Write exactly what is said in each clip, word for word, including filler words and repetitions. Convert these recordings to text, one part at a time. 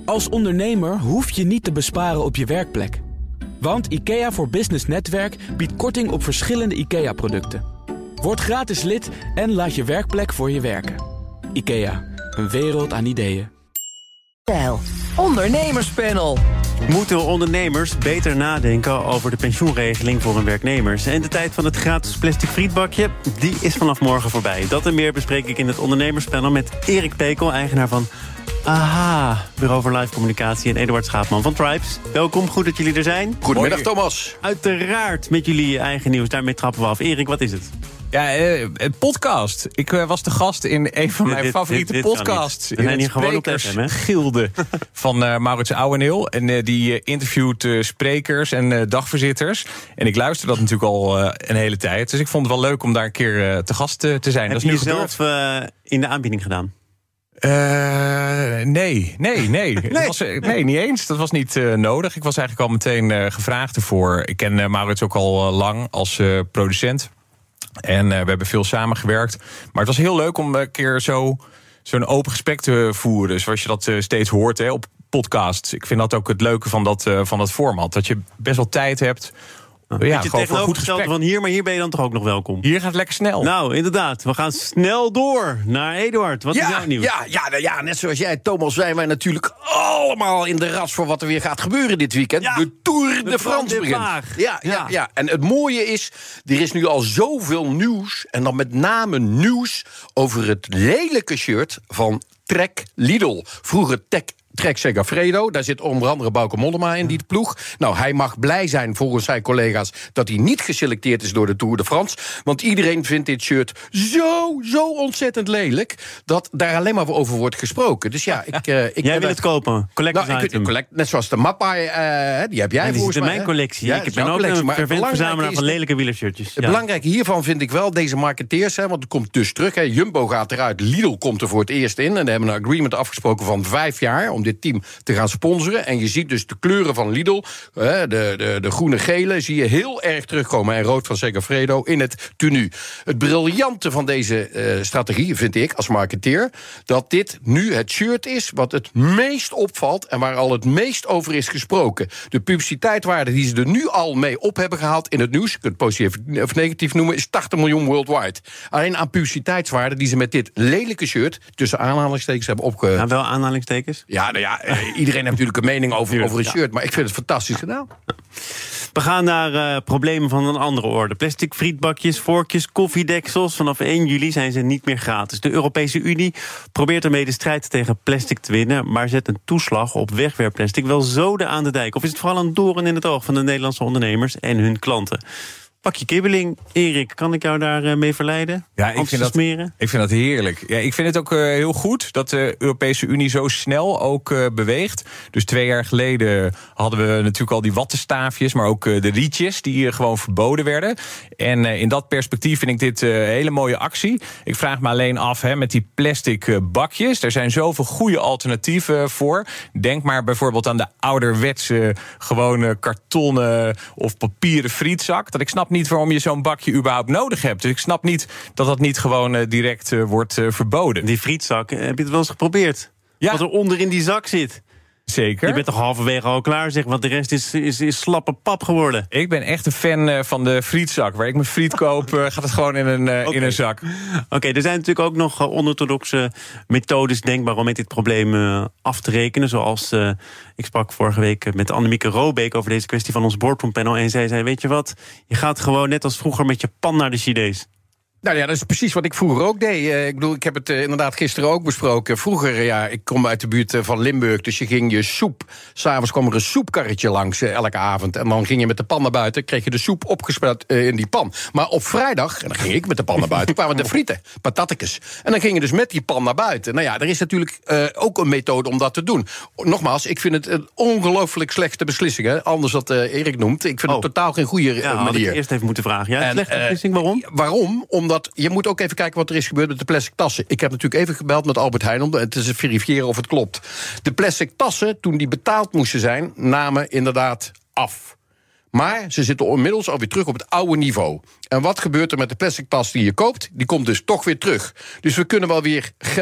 Als ondernemer hoef je niet te besparen op je werkplek. Want IKEA voor Business Netwerk biedt korting op verschillende IKEA-producten. Word gratis lid en laat je werkplek voor je werken. IKEA, een wereld aan ideeën. Ondernemerspanel. Moeten ondernemers beter nadenken over de pensioenregeling voor hun werknemers? En de tijd van het gratis plastic frietbakje, die is vanaf morgen voorbij. Dat en meer bespreek ik in het ondernemerspanel met Erik Pekel, eigenaar van Aha, Bureau voor Live Communicatie, en Eduard Schaapman van Tribes. Welkom, goed dat jullie er zijn. Goedemiddag, Thomas. Uiteraard met jullie eigen nieuws, daarmee trappen we af. Erik, wat is het? Ja, uh, podcast. Ik uh, was de gast in een van mijn dit, favoriete dit, dit podcasts. We zijn hier gewoon op de F M, hè? Gilde van uh, Maurits Ouweneel. En uh, die uh, interviewt uh, sprekers en uh, dagvoorzitters. En ik luister dat natuurlijk al uh, een hele tijd. Dus ik vond het wel leuk om daar een keer uh, te gast uh, te zijn. Heb dat is je nu zelf uh, in de aanbieding gedaan? Uh, nee, nee, nee. nee. Was, nee, niet eens. Dat was niet uh, nodig. Ik was eigenlijk al meteen uh, gevraagd ervoor. Ik ken uh, Maurits ook al uh, lang als uh, producent. En uh, we hebben veel samengewerkt. Maar het was heel leuk om een keer zo, zo'n open gesprek te voeren. Zoals je dat uh, steeds hoort hè, op podcasts. Ik vind dat ook het leuke van dat, uh, van dat format. Dat je best wel tijd hebt. Ja, ja, je tegenovergestelde van hier, maar hier ben je dan toch ook nog welkom? Hier gaat het lekker snel. Nou, inderdaad. We gaan snel door naar Eduard. Wat ja, is jouw nieuws? Ja, ja, ja, net zoals jij, Thomas, zijn wij natuurlijk allemaal in de ras voor wat er weer gaat gebeuren dit weekend. Ja, de Tour de, de France begint. Ja, ja, ja, ja. En het mooie is, er is nu al zoveel nieuws. En dan met name nieuws over het lelijke shirt van Trek Lidl. Vroeger Trek Trek Segafredo, daar zit onder andere Bauke Mollema in, die ploeg. Nou, hij mag blij zijn, volgens zijn collega's, dat hij niet geselecteerd is door de Tour de France. Want iedereen vindt dit shirt zo, zo ontzettend lelijk, dat daar alleen maar over wordt gesproken. Dus ja, ik... Uh, ik jij wil het kopen? Collectors nou, item. Collect, net zoals de Mappa, uh, die heb jij ja, die volgens zit in mij. mijn collectie. Ja, ik ben ook een fervent verzamelaar van de, lelijke wielershirtjes. Het ja. belangrijke hiervan vind ik wel, deze marketeers, hè, want het komt dus terug. Hè, Jumbo gaat eruit, Lidl komt er voor het eerst in. En daar hebben we een agreement afgesproken van vijf jaar om dit team te gaan sponsoren. En je ziet dus de kleuren van Lidl, de, de, de groene-gele, zie je heel erg terugkomen. En rood van Segafredo in het tenue. Het briljante van deze uh, strategie, vind ik, als marketeer, dat dit nu het shirt is wat het meest opvalt en waar al het meest over is gesproken. De publiciteitswaarde die ze er nu al mee op hebben gehaald in het nieuws, je kunt het positief of negatief noemen, is tachtig miljoen worldwide. Alleen aan publiciteitswaarde die ze met dit lelijke shirt, tussen aanhalingstekens, hebben opge... Nou, wel aanhalingstekens? Ja, nou ja, iedereen heeft natuurlijk een mening over, over een shirt, maar ik vind het fantastisch gedaan. We gaan naar uh, problemen van een andere orde. Plastic frietbakjes, vorkjes, koffiedeksels. Vanaf één juli zijn ze niet meer gratis. De Europese Unie probeert ermee de strijd tegen plastic te winnen, maar zet een toeslag op wegwerpplastic wel zoden aan de dijk. Of is het vooral een doorn in het oog van de Nederlandse ondernemers en hun klanten? Pak je kibbeling. Erik, kan ik jou daar uh, mee verleiden? Ja, ik vind, dat, ik vind dat heerlijk. Ja, ik vind het ook uh, heel goed dat de Europese Unie zo snel ook uh, beweegt. Dus twee jaar geleden hadden we natuurlijk al die wattenstaafjes, maar ook uh, de rietjes die uh, gewoon verboden werden. En uh, in dat perspectief vind ik dit uh, een hele mooie actie. Ik vraag me alleen af, hè, met die plastic uh, bakjes. Er zijn zoveel goede alternatieven voor. Denk maar bijvoorbeeld aan de ouderwetse gewone kartonnen of papieren frietzak. Dat ik snap niet waarom je zo'n bakje überhaupt nodig hebt. Dus ik snap niet dat dat niet gewoon uh, direct uh, wordt uh, verboden. Die frietzak, heb je het wel eens geprobeerd? Ja. Wat er onder in die zak zit. Zeker. Je bent toch halverwege al klaar, zeg, want de rest is, is, is slappe pap geworden. Ik ben echt een fan uh, van de frietzak. Waar ik mijn friet koop, uh, gaat het gewoon in een, uh, okay. in een zak. Oké, okay, er zijn natuurlijk ook nog uh, onorthodoxe methodes denkbaar om met dit probleem uh, af te rekenen. Zoals, uh, ik sprak vorige week met Annemieke Robeek over deze kwestie van ons boardroompanel. En zij zei, weet je wat, je gaat gewoon net als vroeger met je pan naar de Chinees. Nou ja, dat is precies wat ik vroeger ook deed. Uh, ik bedoel, ik heb het uh, inderdaad gisteren ook besproken. Vroeger, uh, ja, ik kom uit de buurt uh, van Limburg, dus je ging je soep... S'avonds kwam er een soepkarretje langs uh, elke avond. En dan ging je met de pan naar buiten, kreeg je de soep opgespeeld uh, in die pan. Maar op vrijdag, en dan ging ik met de pan naar buiten, kwamen de frieten, patatjes. En dan ging je dus met die pan naar buiten. Nou ja, er is natuurlijk uh, ook een methode om dat te doen. Nogmaals, ik vind het een ongelooflijk slechte beslissing, hè? Anders wat uh, Erik noemt. Ik vind oh. het totaal geen goede uh, ja, manier. Had ik eerst even moeten vragen. Ja, en, slechte uh, beslissing, waarom? Waarom? Om Dat, je moet ook even kijken wat er is gebeurd met de plastic tassen. Ik heb natuurlijk even gebeld met Albert Heijn om te verifiëren of het klopt. De plastic tassen, toen die betaald moesten zijn, namen inderdaad af. Maar ze zitten inmiddels alweer terug op het oude niveau. En wat gebeurt er met de plastic tas die je koopt? Die komt dus toch weer terug. Dus we kunnen wel weer geld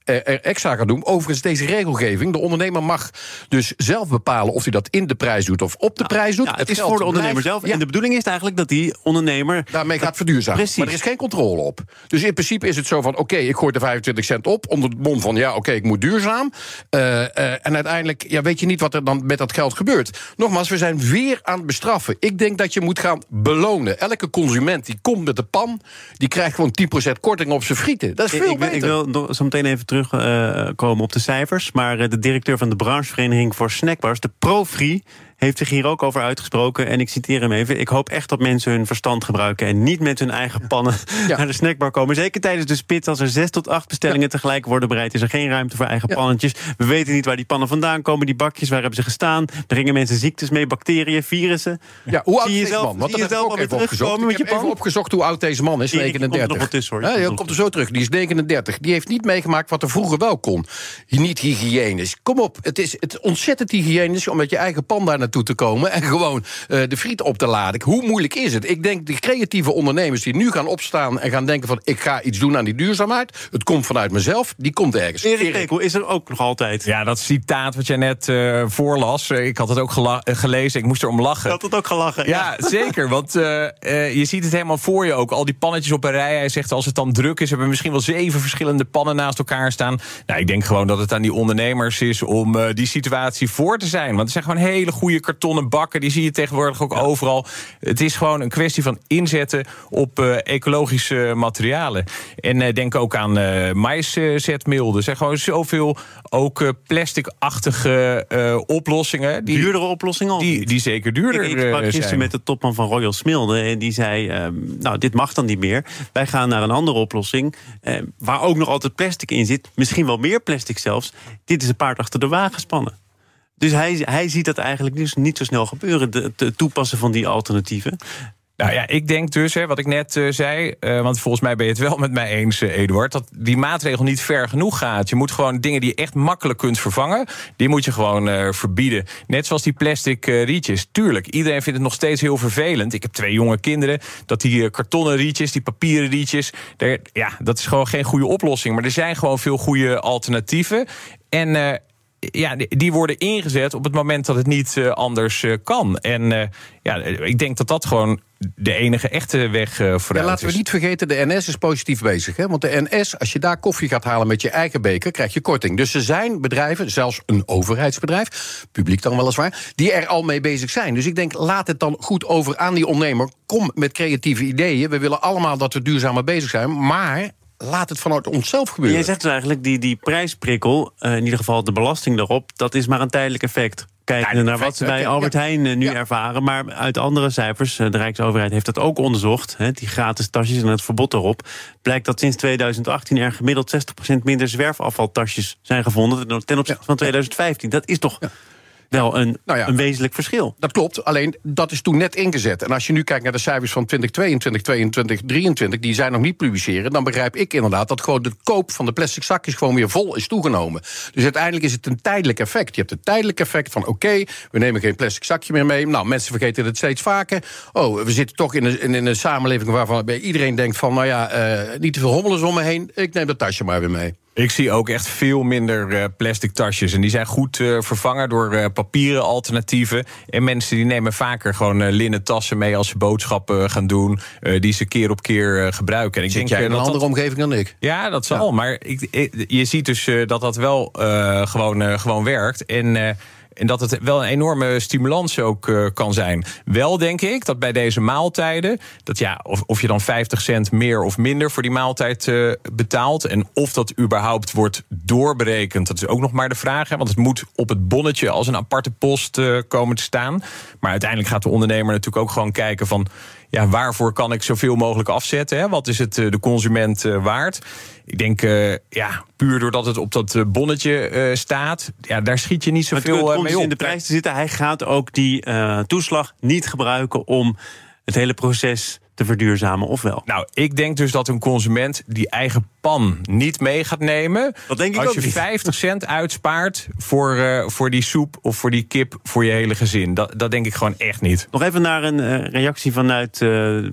er extra gaat doen. Overigens, deze regelgeving, de ondernemer mag dus zelf bepalen of hij dat in de prijs doet of op de ja, prijs doet. Ja, het is voor de ondernemer zelf. Ja. En de bedoeling is eigenlijk dat die ondernemer daarmee gaat verduurzamen. Precies. Maar er is geen controle op. Dus in principe is het zo van, oké, okay, ik gooi er vijfentwintig cent op onder het mom van, ja, oké, okay, ik moet duurzaam. Uh, uh, en uiteindelijk ja, weet je niet wat er dan met dat geld gebeurt. Nogmaals, we zijn weer aan het bestraffen. Ik denk dat je moet gaan belonen. Elke consument die komt met de pan, die krijgt gewoon tien procent korting op zijn frieten. Dat is veel ik, beter. Ik wil zo meteen even terugkomen uh, op de cijfers. Maar uh, de directeur van de branchevereniging voor snackbars, de Profree, heeft zich hier ook over uitgesproken. En ik citeer hem even. Ik hoop echt dat mensen hun verstand gebruiken en niet met hun eigen pannen ja. naar de snackbar komen. Zeker tijdens de spits, als er zes tot acht bestellingen ja. tegelijk worden bereid, is er geen ruimte voor eigen ja. pannetjes. We weten niet waar die pannen vandaan komen. Die bakjes, waar hebben ze gestaan? Er brengen mensen ziektes mee, bacteriën, virussen. Ja, hoe oud is deze man? Want dat heb ik ook even opgezocht. Ik heb even opgezocht hoe oud deze man is. negenendertig. Komt er nog tussen, hoor. Ja, hij komt er zo terug. Die is negenendertig. Die heeft niet meegemaakt wat er vroeger wel kon. Niet hygiënisch. Kom op, het is het ontzettend hygiënisch om met je eigen pan daar naartoe te komen en gewoon uh, de friet op te laden. Hoe moeilijk is het? Ik denk de creatieve ondernemers die nu gaan opstaan en gaan denken van, ik ga iets doen aan die duurzaamheid. Het komt vanuit mezelf. Die komt ergens. Erik Rekel is er ook nog altijd. Ja, dat citaat wat jij net uh, voorlas. Uh, ik had het ook gela- uh, gelezen. Ik moest erom lachen. Je had het ook gelachen. Ja, ja. Zeker. Want uh, uh, je ziet het helemaal voor je ook. Al die pannetjes op een rij. Hij zegt, als het dan druk is, hebben we misschien wel zeven verschillende pannen naast elkaar staan. Nou, ik denk gewoon dat het aan die ondernemers is om uh, die situatie voor te zijn. Want er zijn gewoon hele goede kartonnen bakken. Die zie je tegenwoordig ook ja. overal. Het is gewoon een kwestie van inzetten op uh, ecologische materialen. En uh, denk ook aan uh, maïszetmeel. Er zijn gewoon zoveel ook uh, plastic-achtige uh, oplossingen. Die, duurdere oplossingen? Die, die zeker duurder zijn. Ik, ik sprak gisteren zijn. met de topman van Royal Smilde. En die zei, um, nou, dit mag dan niet meer. Wij gaan naar een andere oplossing. Uh, waar ook nog altijd plastic in zit. Misschien wel meer plastic zelfs. Dit is een paard achter de wagen spannen. Dus hij, hij ziet dat eigenlijk dus niet zo snel gebeuren, het toepassen van die alternatieven. Nou ja, ik denk dus, hè, wat ik net uh, zei, uh, want volgens mij ben je het wel met mij eens, uh, Eduard, dat die maatregel niet ver genoeg gaat. Je moet gewoon dingen die je echt makkelijk kunt vervangen, die moet je gewoon uh, verbieden. Net zoals die plastic uh, rietjes. Tuurlijk, iedereen vindt het nog steeds heel vervelend. Ik heb twee jonge kinderen, dat die uh, kartonnen rietjes, die papieren rietjes, daar, ja, dat is gewoon geen goede oplossing. Maar er zijn gewoon veel goede alternatieven. En uh, ja, die worden ingezet op het moment dat het niet uh, anders uh, kan. En uh, ja, ik denk dat dat gewoon de enige echte weg uh, vooruit ja, laten is. we niet vergeten, de N S is positief bezig. Hè? Want de N S, als je daar koffie gaat halen met je eigen beker, krijg je korting. Dus er zijn bedrijven, zelfs een overheidsbedrijf, publiek dan weliswaar, die er al mee bezig zijn. Dus ik denk, laat het dan goed over aan die ondernemer. Kom met creatieve ideeën. We willen allemaal dat we duurzamer bezig zijn, maar laat het vanuit onszelf gebeuren. Jij zegt dus eigenlijk, die, die prijsprikkel, uh, in ieder geval de belasting daarop, dat is maar een tijdelijk effect. Kijken naar wat ze bij Albert ja. Heijn uh, nu ja. ervaren. Maar uit andere cijfers, uh, de Rijksoverheid heeft dat ook onderzocht, hè, die gratis tasjes en het verbod erop, blijkt dat sinds tweeduizend achttien er gemiddeld zestig procent minder zwerfafvaltasjes zijn gevonden ten opzichte ja. van tweeduizend vijftien. Dat is toch ja. wel een, nou ja, een wezenlijk verschil. Dat klopt, alleen dat is toen net ingezet. En als je nu kijkt naar de cijfers van twintig tweeëntwintig, tweeëntwintig, drieëntwintig... die zij nog niet publiceren, dan begrijp ik inderdaad dat gewoon de koop van de plastic zakjes gewoon weer vol is toegenomen. Dus uiteindelijk is het een tijdelijk effect. Je hebt een tijdelijk effect van oké, okay, we nemen geen plastic zakje meer mee. Nou, mensen vergeten het steeds vaker. Oh, we zitten toch in een, in een samenleving waarvan iedereen denkt van, nou ja, uh, niet te veel hommelens om me heen. Ik neem dat tasje maar weer mee. Ik zie ook echt veel minder uh, plastic tasjes. En die zijn goed uh, vervangen door uh, papieren alternatieven. En mensen die nemen vaker gewoon uh, linnen tassen mee als ze boodschappen uh, gaan doen. Uh, die ze keer op keer uh, gebruiken. En ik Zit denk jij in uh, een dat andere dat, omgeving dan ik? Ja, dat zal. Ja. Maar ik, ik, je ziet dus uh, dat dat wel uh, gewoon, uh, gewoon werkt. En Uh, En dat het wel een enorme stimulans ook uh, kan zijn. Wel denk ik dat bij deze maaltijden, dat ja, of, of je dan vijftig cent meer of minder voor die maaltijd uh, betaalt. En of dat überhaupt wordt doorberekend, dat is ook nog maar de vraag. Hè, want het moet op het bonnetje als een aparte post uh, komen te staan. Maar uiteindelijk gaat de ondernemer natuurlijk ook gewoon kijken van, ja, waarvoor kan ik zoveel mogelijk afzetten? Hè? Wat is het uh, de consument uh, waard? Ik denk, uh, ja, puur doordat het op dat uh, bonnetje uh, staat, ja, daar schiet je niet zoveel uh, mee op. In de prijs te zitten. Hij gaat ook die uh, toeslag niet gebruiken om het hele proces te verduurzamen, of wel? Nou, ik denk dus dat een consument die eigen pan niet mee gaat nemen. Dat denk ik als ook je niet. vijftig cent uitspaart voor, uh, voor die soep of voor die kip voor je hele gezin. Dat, dat denk ik gewoon echt niet. Nog even naar een uh, reactie vanuit Uh,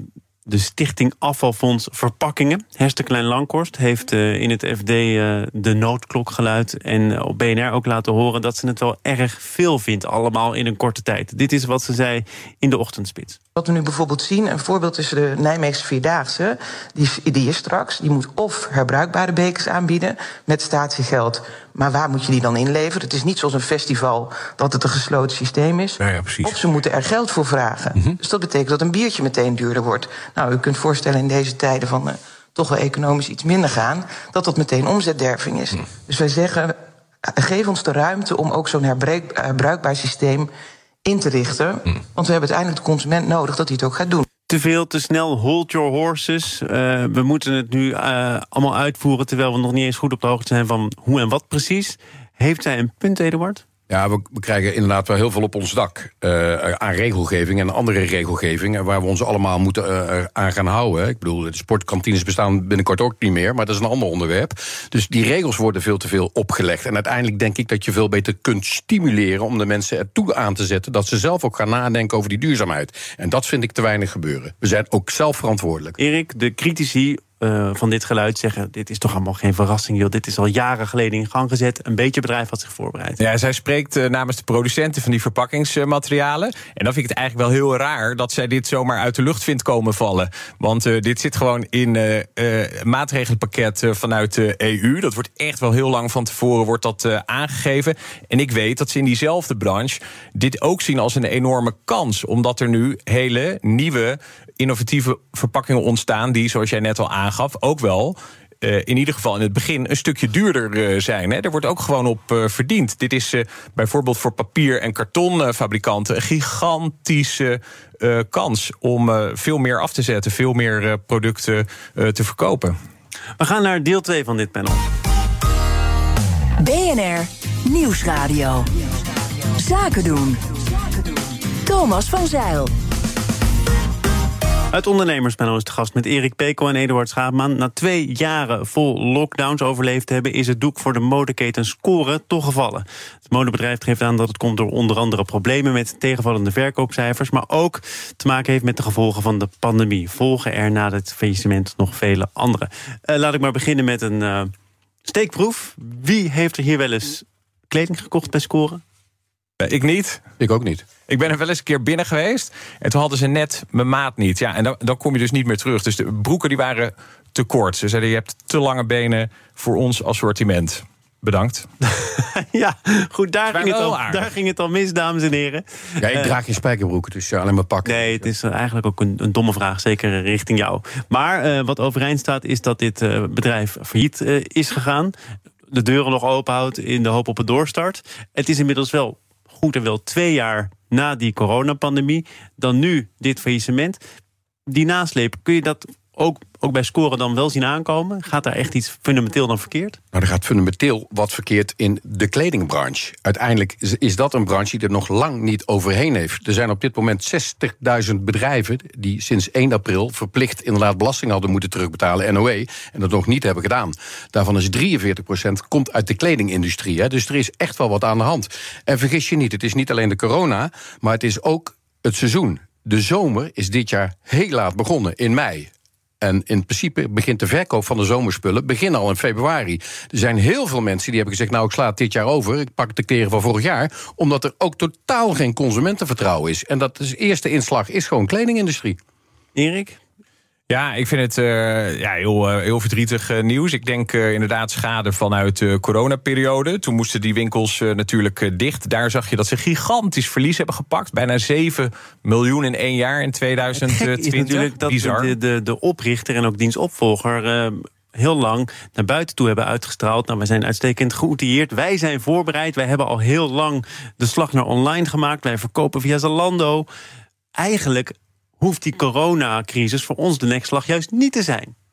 de Stichting Afvalfonds Verpakkingen. Hester Klein-Lankhorst heeft uh, in het F D uh, de noodklok geluid en op B N R ook laten horen dat ze het wel erg veel vindt, allemaal in een korte tijd. Dit is wat ze zei in de ochtendspits. Wat we nu bijvoorbeeld zien, een voorbeeld is de Nijmeegse Vierdaagse. Die, die is straks, die moet of herbruikbare bekers aanbieden met statiegeld. Maar waar moet je die dan inleveren? Het is niet zoals een festival dat het een gesloten systeem is. Ja, ja, precies. Of ze moeten er geld voor vragen. Mm-hmm. Dus dat betekent dat een biertje meteen duurder wordt. Nou, u kunt voorstellen in deze tijden van uh, toch wel economisch iets minder gaan, dat dat meteen omzetderving is. Mm. Dus wij zeggen, uh, geef ons de ruimte om ook zo'n herbruik, herbruikbaar systeem in te richten. Mm. Want we hebben uiteindelijk de consument nodig dat hij het ook gaat doen. Te veel, te snel, hold your horses. Uh, we moeten het nu uh, allemaal uitvoeren, terwijl we nog niet eens goed op de hoogte zijn van hoe en wat precies. Heeft zij een punt, Eduard? Ja, we, we krijgen inderdaad wel heel veel op ons dak uh, aan regelgeving en andere regelgeving waar we ons allemaal moeten uh, aan gaan houden. Ik bedoel, de sportkantines bestaan binnenkort ook niet meer, maar dat is een ander onderwerp. Dus die regels worden veel te veel opgelegd. En uiteindelijk denk ik dat je veel beter kunt stimuleren om de mensen ertoe aan te zetten dat ze zelf ook gaan nadenken over die duurzaamheid. En dat vind ik te weinig gebeuren. We zijn ook zelf verantwoordelijk. Erik, de critici Uh, van dit geluid zeggen, dit is toch allemaal geen verrassing, joh. Dit is al jaren geleden in gang gezet. Een beetje bedrijf had zich voorbereid. Ja, zij spreekt uh, namens de producenten van die verpakkingsmaterialen. En dan vind ik het eigenlijk wel heel raar dat zij dit zomaar uit de lucht vindt komen vallen. Want uh, dit zit gewoon in uh, uh, maatregelenpakket uh, vanuit de E U. Dat wordt echt wel heel lang van tevoren wordt dat uh, aangegeven. En ik weet dat ze in diezelfde branche dit ook zien als een enorme kans. Omdat er nu hele nieuwe innovatieve verpakkingen ontstaan die, zoals jij net al aangaf, ook wel Uh, in ieder geval in het begin een stukje duurder uh, zijn. Hè. Er wordt ook gewoon op uh, verdiend. Dit is uh, bijvoorbeeld voor papier- en kartonfabrikanten een gigantische uh, kans om uh, veel meer af te zetten, veel meer uh, producten uh, te verkopen. We gaan naar deel twee van dit panel. B N R Nieuwsradio. Zaken doen. Thomas van Zijl. Het ondernemerspanel is te gast met Erik Pekel en Eduard Schaapman. Na twee jaren vol lockdowns overleefd te hebben, is het doek voor de modeketen Score toch gevallen. Het modebedrijf geeft aan dat het komt door onder andere problemen met tegenvallende verkoopcijfers, maar ook te maken heeft met de gevolgen van de pandemie. Volgen er na het faillissement nog vele andere. Uh, laat ik maar beginnen met een uh, steekproef. Wie heeft er hier wel eens kleding gekocht bij Score? Ik niet. Ik ook niet. Ik ben er wel eens een keer binnen geweest en toen hadden ze net mijn maat niet. Ja, en dan, dan kom je dus niet meer terug. Dus de broeken die waren te kort. Ze zeiden, je hebt te lange benen voor ons assortiment. Bedankt. Ja, goed, daar ging, het al, daar ging het al mis, dames en heren. Ja, ik draag geen spijkerbroeken, dus ja, alleen maar pakken. Nee, het is eigenlijk ook een, een domme vraag, zeker richting jou. Maar uh, wat overeind staat is dat dit uh, bedrijf failliet uh, is gegaan. De deuren nog open houdt in de hoop op een doorstart. Het is inmiddels wel goed en wel twee jaar na die coronapandemie, dan nu dit faillissement. Die nasleep, kun je dat ook, ook bij Score dan wel zien aankomen? Gaat daar echt iets fundamenteel dan verkeerd? Nou, er gaat fundamenteel wat verkeerd in de kledingbranche. Uiteindelijk is dat een branche die er nog lang niet overheen heeft. Er zijn op dit moment zestigduizend bedrijven die sinds één april verplicht inderdaad belasting hadden moeten terugbetalen, N O E, en dat nog niet hebben gedaan. Daarvan is drieënveertig procent komt uit de kledingindustrie. Hè. Dus er is echt wel wat aan de hand. En vergis je niet, het is niet alleen de corona, maar het is ook het seizoen. De zomer is dit jaar heel laat begonnen, in mei. En in principe begint de verkoop van de zomerspullen begin al in februari. Er zijn heel veel mensen die hebben gezegd, nou, ik sla het dit jaar over, ik pak de kleren van vorig jaar, omdat er ook totaal geen consumentenvertrouwen is. En dat is de eerste inslag is gewoon kledingindustrie. Erik? Ja, ik vind het uh, ja, heel, uh, heel verdrietig uh, nieuws. Ik denk uh, inderdaad schade vanuit de coronaperiode. Toen moesten die winkels uh, natuurlijk uh, dicht. Daar zag je dat ze gigantisch verlies hebben gepakt. Bijna zeven miljoen in één jaar in tweeduizend twintig. Het is natuurlijk dat de, de, de oprichter en ook dienstopvolger Uh, heel lang naar buiten toe hebben uitgestraald. Nou, wij zijn uitstekend geoutilleerd. Wij zijn voorbereid. Wij hebben al heel lang de slag naar online gemaakt. Wij verkopen via Zalando. Eigenlijk hoeft die coronacrisis voor ons de nekslag juist niet te zijn.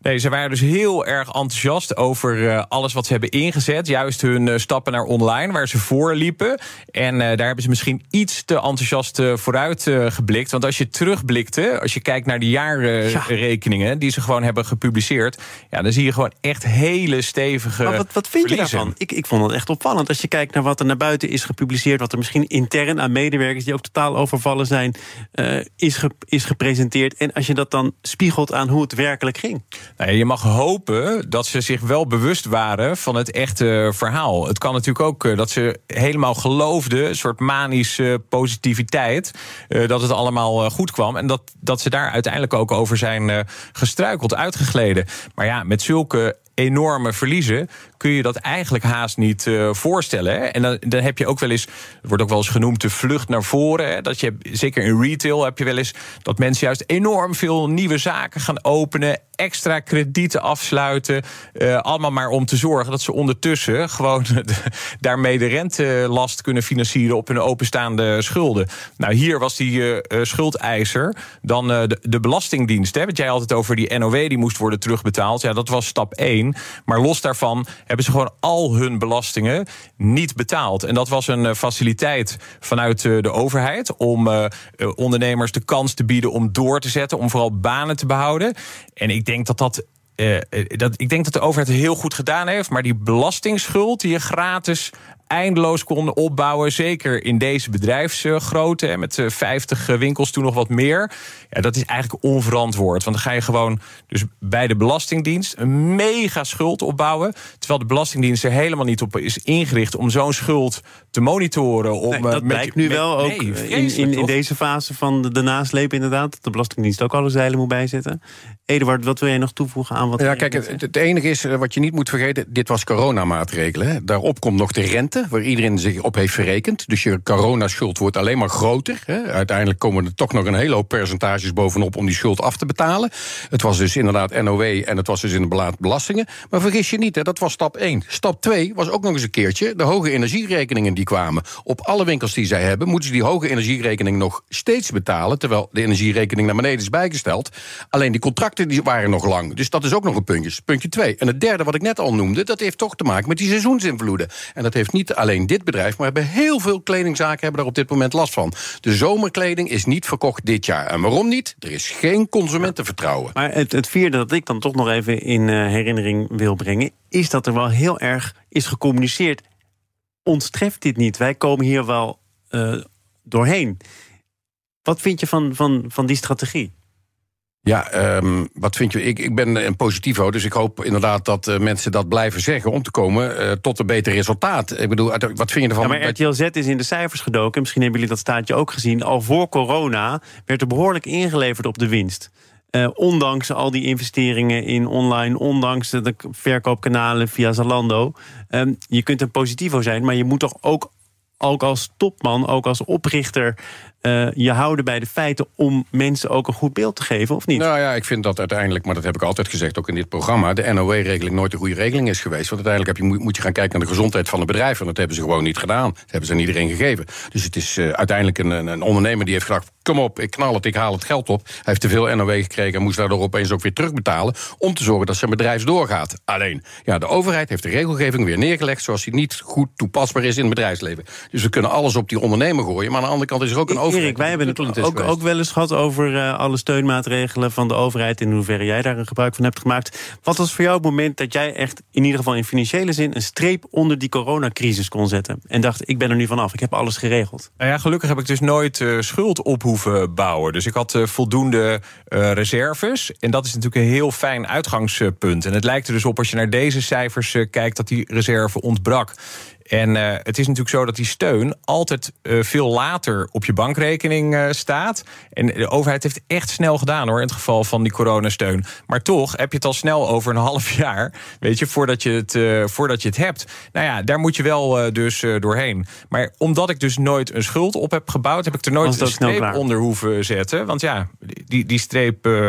Nee, ze waren dus heel erg enthousiast over uh, alles wat ze hebben ingezet. Juist hun uh, stappen naar online, waar ze voor liepen. En uh, daar hebben ze misschien iets te enthousiast uh, vooruit uh, geblikt. Want als je terugblikte, als je kijkt naar de jaarrekeningen... Uh, ja. die ze gewoon hebben gepubliceerd... ja, dan zie je gewoon echt hele stevige Maar wat, wat vind verliezen. je daarvan? Ik, ik vond het echt opvallend. Als je kijkt naar wat er naar buiten is gepubliceerd... wat er misschien intern aan medewerkers die ook totaal overvallen zijn... Uh, is, ge, is gepresenteerd. En als je dat dan spiegelt aan hoe het werkelijk ging... Nou ja, je mag hopen dat ze zich wel bewust waren van het echte verhaal. Het kan natuurlijk ook dat ze helemaal geloofden, een soort manische positiviteit, dat het allemaal goed kwam. En dat, dat ze daar uiteindelijk ook over zijn gestruikeld, uitgegleden. Maar ja, met zulke enorme verliezen kun je dat eigenlijk haast niet uh, voorstellen. Hè? En dan, dan heb je ook wel eens, het wordt ook wel eens genoemd, de vlucht naar voren. Hè? Dat je, zeker in retail heb je wel eens dat mensen juist enorm veel nieuwe zaken gaan openen, extra kredieten afsluiten, uh, allemaal maar om te zorgen dat ze ondertussen gewoon de, daarmee de rentelast kunnen financieren op hun openstaande schulden. Nou, hier was die uh, schuldeiser dan uh, de, de Belastingdienst. Hè? Want jij had het over die N O W die moest worden terugbetaald. Ja, dat was stap één. Maar los daarvan hebben ze gewoon al hun belastingen niet betaald. En dat was een faciliteit vanuit de overheid om uh, ondernemers de kans te bieden om door te zetten, om vooral banen te behouden. En ik denk dat dat Uh, dat, ik denk dat de overheid het heel goed gedaan heeft, maar die belastingsschuld die je gratis eindeloos kon opbouwen, zeker in deze bedrijfsgrootte, met vijftig winkels, toen nog wat meer. Ja, dat is eigenlijk onverantwoord. Want dan ga je gewoon dus bij de Belastingdienst een mega schuld opbouwen, terwijl de Belastingdienst er helemaal niet op is ingericht om zo'n schuld te monitoren. Om, nee, dat met, blijkt nu met, wel ook nee, in, in, in deze fase van de, de nasleep inderdaad, dat de Belastingdienst ook alle zeilen moet bijzetten. Eduard, wat wil jij nog toevoegen aan wat... Ja, kijk, het, het enige is wat je niet moet vergeten, dit was coronamaatregelen. Hè. Daarop komt nog de rente, waar iedereen zich op heeft verrekend. Dus je coronaschuld wordt alleen maar groter. Hè. Uiteindelijk komen er toch nog een hele hoop percentages bovenop om die schuld af te betalen. Het was dus inderdaad N O W en het was dus inderdaad belastingen. Maar vergis je niet, hè, dat was stap één. Stap twee was ook nog eens een keertje de hoge energierekeningen die kwamen. Op alle winkels die zij hebben, moeten ze die hoge energierekening nog steeds betalen, terwijl de energierekening naar beneden is bijgesteld. Alleen die contracten die waren nog lang. Dus dat is ook nog een puntje. Puntje twee. En het derde wat ik net al noemde, dat heeft toch te maken met die seizoensinvloeden. En dat heeft niet alleen dit bedrijf, maar hebben heel veel kledingzaken hebben daar op dit moment last van. De zomerkleding is niet verkocht dit jaar. En waarom niet? Er is geen consumentenvertrouwen. Maar het, het vierde dat ik dan toch nog even in uh, herinnering wil brengen, is dat er wel heel erg is gecommuniceerd. Ons treft dit niet. Wij komen hier wel uh, doorheen. Wat vind je van, van, van die strategie? Ja, um, wat vind je? Ik, ik ben een positivo, dus ik hoop inderdaad dat uh, mensen dat blijven zeggen om te komen uh, tot een beter resultaat. Ik bedoel, wat vind je ervan? Ja, maar R T L Z is in de cijfers gedoken. Misschien hebben jullie dat staatje ook gezien. Al voor corona werd er behoorlijk ingeleverd op de winst. Uh, ondanks al die investeringen in online, ondanks de verkoopkanalen via Zalando. Um, je kunt een positivo zijn, maar je moet toch ook, ook als topman, ook als oprichter, Uh, je houden bij de feiten om mensen ook een goed beeld te geven, of niet? Nou ja, ik vind dat uiteindelijk, maar dat heb ik altijd gezegd, ook in dit programma, de N O W-regeling nooit een goede regeling is geweest. Want uiteindelijk heb je, moet je gaan kijken naar de gezondheid van het bedrijf. En dat hebben ze gewoon niet gedaan. Dat hebben ze aan iedereen gegeven. Dus het is uh, uiteindelijk een, een ondernemer die heeft gedacht, kom op, ik knal het, ik haal het geld op. Hij heeft te veel N O W gekregen en moest daardoor opeens ook weer terugbetalen om te zorgen dat zijn bedrijf doorgaat. Alleen, ja, de overheid heeft de regelgeving weer neergelegd zoals die niet goed toepasbaar is in het bedrijfsleven. Dus we kunnen alles op die ondernemer gooien, maar aan de andere kant is er ook een overheid. Erik, wij hebben het ook, ook wel eens gehad over uh, alle steunmaatregelen van de overheid, in hoeverre jij daar een gebruik van hebt gemaakt. Wat was voor jou het moment dat jij echt, in ieder geval in financiële zin, een streep onder die coronacrisis kon zetten en dacht, ik ben er nu vanaf, ik heb alles geregeld? Nou ja, gelukkig heb ik dus nooit uh, schuld op hoeven bouwen. Dus ik had uh, voldoende uh, reserves en dat is natuurlijk een heel fijn uitgangspunt. En het lijkt er dus op, als je naar deze cijfers uh, kijkt, dat die reserve ontbrak. En uh, het is natuurlijk zo dat die steun altijd uh, veel later op je bankrekening uh, staat. En de overheid heeft echt snel gedaan, hoor, in het geval van die coronasteun. Maar toch heb je het al snel over een half jaar, weet je, voordat je het, uh, voordat je het hebt. Nou ja, daar moet je wel uh, dus uh, doorheen. Maar omdat ik dus nooit een schuld op heb gebouwd, heb ik er nooit een streep onder hoeven zetten. Want ja, die, die streep, uh,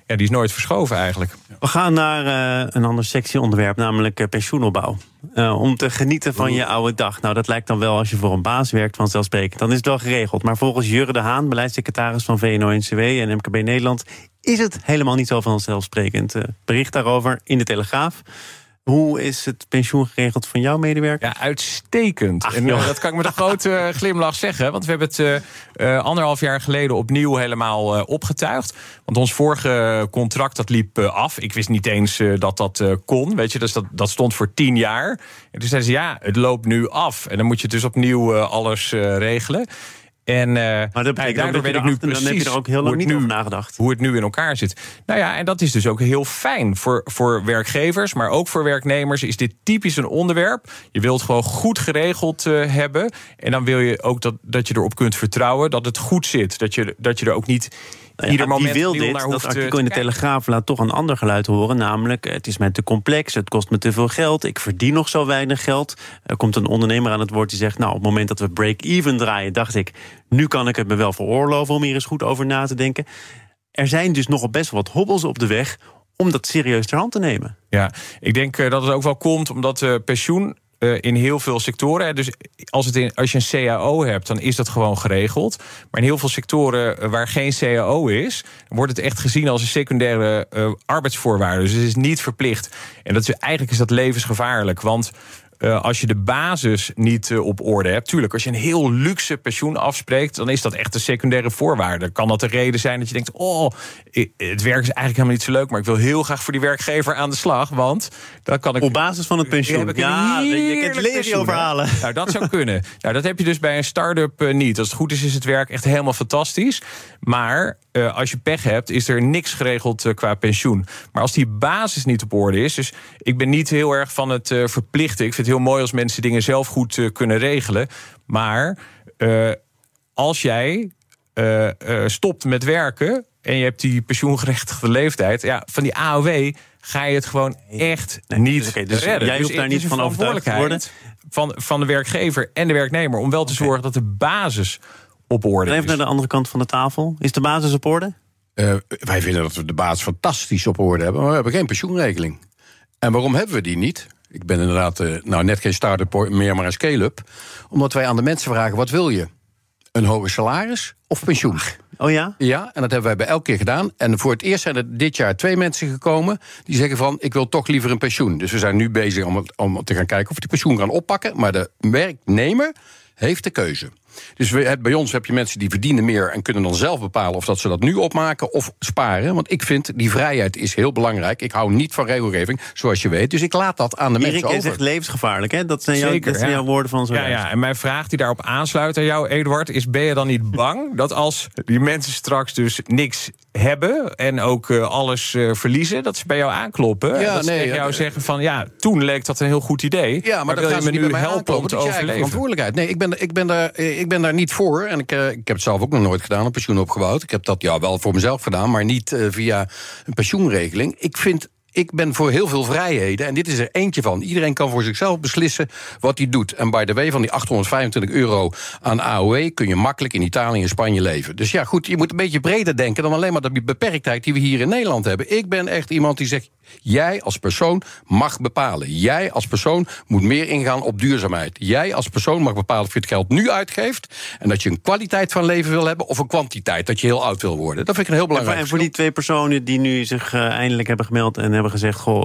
ja, die is nooit verschoven eigenlijk. We gaan naar uh, een ander sexy onderwerp, namelijk uh, pensioenopbouw. Uh, om te genieten van je oude dag. Nou, dat lijkt dan wel als je voor een baas werkt vanzelfsprekend. Dan is het wel geregeld. Maar volgens Jurre de Haan, beleidssecretaris van V N O N C W en M K B Nederland, is het helemaal niet zo vanzelfsprekend. Uh, bericht daarover in de Telegraaf. Hoe is het pensioen geregeld van jouw medewerker? Ja, uitstekend. Ach, en uh, dat kan ik met een grote uh, glimlach zeggen. Want we hebben het uh, uh, anderhalf jaar geleden opnieuw helemaal uh, opgetuigd. Want ons vorige contract dat liep uh, af. Ik wist niet eens uh, dat dat uh, kon. Weet je, dus dat, dat stond voor tien jaar. En toen zeiden ze, ja, het loopt nu af. En dan moet je dus opnieuw uh, alles uh, regelen. En uh, maar dat betekent daardoor dat weet ik nu precies dan heb je er ook heel lang niet nu, over nagedacht. Hoe het nu in elkaar zit. Nou ja, en dat is dus ook heel fijn voor, voor werkgevers, maar ook voor werknemers is dit typisch een onderwerp. Je wilt gewoon goed geregeld uh, hebben. En dan wil je ook dat, dat je erop kunt vertrouwen dat het goed zit. Dat je, dat je er ook niet Nou ja, ieder moment die wil dit, naar dat hoeft artikel in de Telegraaf laat toch een ander geluid horen. Namelijk, het is mij te complex, het kost me te veel geld, ik verdien nog zo weinig geld. Er komt een ondernemer aan het woord die zegt, nou, op het moment dat we break-even draaien, dacht ik, nu kan ik het me wel veroorloven om hier eens goed over na te denken. Er zijn dus nogal best wel wat hobbels op de weg om dat serieus ter hand te nemen. Ja, ik denk uh, dat het ook wel komt omdat uh, pensioen Uh, in heel veel sectoren. Dus als, het in, als je een C A O hebt, dan is dat gewoon geregeld. Maar in heel veel sectoren uh, waar geen C A O is, wordt het echt gezien als een secundaire uh, arbeidsvoorwaarde. Dus het is niet verplicht. En dat is, eigenlijk is dat levensgevaarlijk. Want Uh, als je de basis niet uh, op orde hebt. Tuurlijk, als je een heel luxe pensioen afspreekt, dan is dat echt een secundaire voorwaarde. Kan dat de reden zijn dat je denkt, oh, het werk is eigenlijk helemaal niet zo leuk, maar ik wil heel graag voor die werkgever aan de slag, want dan kan ik op basis van het pensioen. Ja, je kunt legio verhalen. Nou, dat zou kunnen. Nou, dat heb je dus bij een start-up uh, niet. Als het goed is, is het werk echt helemaal fantastisch. Maar uh, als je pech hebt, is er niks geregeld uh, qua pensioen. Maar als die basis niet op orde is, dus ik ben niet heel erg van het uh, verplichten. Ik vind het heel mooi als mensen dingen zelf goed uh, kunnen regelen. Maar uh, als jij uh, uh, stopt met werken en je hebt die pensioengerechtigde leeftijd, ja, van die A O W ga je het gewoon echt nee, niet okay, dus redden. Jij hoeft dus daar niet van overtuigd te worden van, van de werkgever en de werknemer om wel te okay. zorgen dat de basis op orde is. Even naar de andere kant van de tafel. Is de basis op orde? Uh, wij vinden dat we de basis fantastisch op orde hebben, maar we hebben geen pensioenregeling. En waarom hebben we die niet? Ik ben inderdaad uh, nou net geen start-up meer, maar een scale-up. Omdat wij aan de mensen vragen, wat wil je? Een hoger salaris of pensioen? Oh ja? Ja, en dat hebben wij bij elke keer gedaan. En voor het eerst zijn er dit jaar twee mensen gekomen die zeggen van, ik wil toch liever een pensioen. Dus we zijn nu bezig om, om te gaan kijken of we die pensioen gaan oppakken. Maar de werknemer heeft de keuze. Dus we, bij ons heb je mensen die verdienen meer en kunnen dan zelf bepalen of dat ze dat nu opmaken of sparen. Want ik vind, die vrijheid is heel belangrijk. Ik hou niet van regelgeving, zoals je weet. Dus ik laat dat aan de Erik, mensen over. Erik, jij zegt levensgevaarlijk, hè? Dat zijn, Zeker, jouw, dat zijn ja. jouw woorden van zo. Ja, ja, en mijn vraag die daarop aansluit aan jou, Eduard, is, ben je dan niet bang dat als die mensen straks dus niks hebben en ook uh, alles uh, verliezen, dat ze bij jou aankloppen? Ja, dat ze nee, tegen jou uh, zeggen van, ja, toen leek dat een heel goed idee. Ja, maar, maar wil dat je gaan me ze nu helpen om te overleven? Verantwoordelijkheid. Nee, ik ben, ik, ben daar, ik ben daar niet voor. En ik, uh, ik heb het zelf ook nog nooit gedaan, een pensioen opgebouwd. Ik heb dat ja wel voor mezelf gedaan, maar niet uh, via een pensioenregeling. Ik vind... Ik ben voor heel veel vrijheden en dit is er eentje van. Iedereen kan voor zichzelf beslissen wat hij doet. En by the way, van die achthonderdvijfentwintig euro aan A O W kun je makkelijk in Italië en Spanje leven. Dus ja, goed, je moet een beetje breder denken dan alleen maar de beperktheid die we hier in Nederland hebben. Ik ben echt iemand die zegt, jij als persoon mag bepalen. Jij als persoon moet meer ingaan op duurzaamheid. Jij als persoon mag bepalen of je het geld nu uitgeeft en dat je een kwaliteit van leven wil hebben of een kwantiteit, dat je heel oud wil worden. Dat vind ik een heel belangrijk. En voor die twee personen die nu zich uh, eindelijk hebben gemeld en hebben gezegd, goh,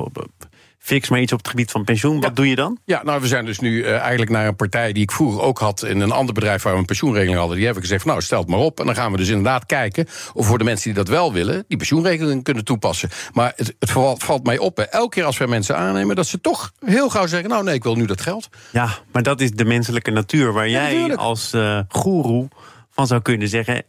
fix maar iets op het gebied van pensioen. Wat ja. doe je dan? Ja, nou, we zijn dus nu uh, eigenlijk naar een partij die ik vroeger ook had in een ander bedrijf waar we een pensioenregeling hadden. Die hebben gezegd, nou, stel het maar op. En dan gaan we dus inderdaad kijken of voor de mensen die dat wel willen, die pensioenregeling kunnen toepassen. Maar het, het valt mij op, hè, elke keer als we mensen aannemen, dat ze toch heel gauw zeggen, nou nee, ik wil nu dat geld. Ja, maar dat is de menselijke natuur waar ja, jij natuurlijk. als uh, goeroe van zou kunnen zeggen,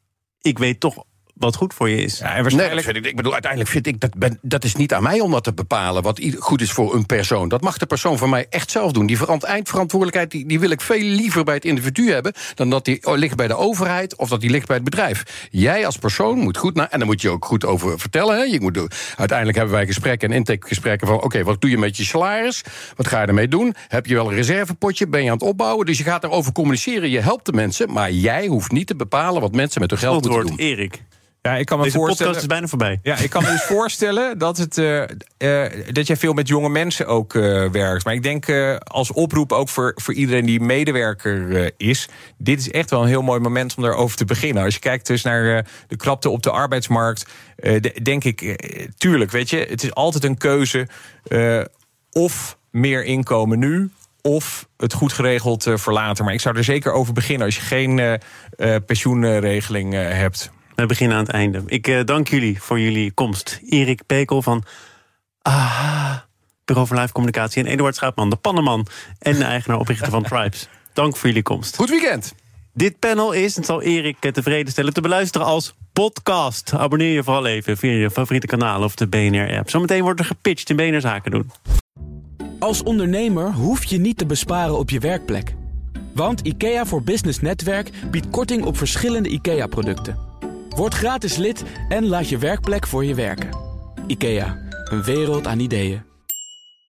ik weet toch wat goed voor je is. Ja, en waarschijnlijk, nee, vind ik, ik bedoel, uiteindelijk vind ik dat ben, dat is niet aan mij om dat te bepalen wat goed is voor een persoon. Dat mag de persoon van mij echt zelf doen. Die eindverantwoordelijkheid die, die wil ik veel liever bij het individu hebben dan dat die ligt bij de overheid of dat die ligt bij het bedrijf. Jij als persoon moet goed naar, en daar moet je ook goed over vertellen. Hè. Je moet, uiteindelijk hebben wij gesprekken en intakegesprekken van oké, okay, wat doe je met je salaris? Wat ga je ermee doen? Heb je wel een reservepotje? Ben je aan het opbouwen? Dus je gaat erover communiceren. Je helpt de mensen, maar jij hoeft niet te bepalen wat mensen met hun geld moeten doen. Erik. Ja, ik kan me Deze voorstellen, podcast is bijna voorbij. Ja, ik kan me dus voorstellen dat, het, uh, uh, dat jij veel met jonge mensen ook uh, werkt. Maar ik denk uh, als oproep ook voor, voor iedereen die medewerker uh, is. Dit is echt wel een heel mooi moment om daarover te beginnen. Als je kijkt dus naar uh, de krapte op de arbeidsmarkt. Uh, de, denk ik, uh, tuurlijk, weet je, het is altijd een keuze. Uh, of meer inkomen nu, of het goed geregeld uh, voor later. Maar ik zou er zeker over beginnen als je geen uh, uh, pensioenregeling uh, hebt. We beginnen aan het einde. Ik uh, dank jullie voor jullie komst. Erik Pekel van ah, Bureau voor Live Communicatie... en Eduard Schaapman, de pannenman en de eigenaar-oprichter van Tribes. Dank voor jullie komst. Goed weekend. Dit panel is, het zal Erik tevreden stellen, te beluisteren als podcast. Abonneer je vooral even via je favoriete kanaal of de B N R-app. Zometeen wordt er gepitcht in B N R Zaken doen. Als ondernemer hoef je niet te besparen op je werkplek. Want IKEA voor Business Netwerk biedt korting op verschillende IKEA-producten. Word gratis lid en laat je werkplek voor je werken. IKEA, een wereld aan ideeën.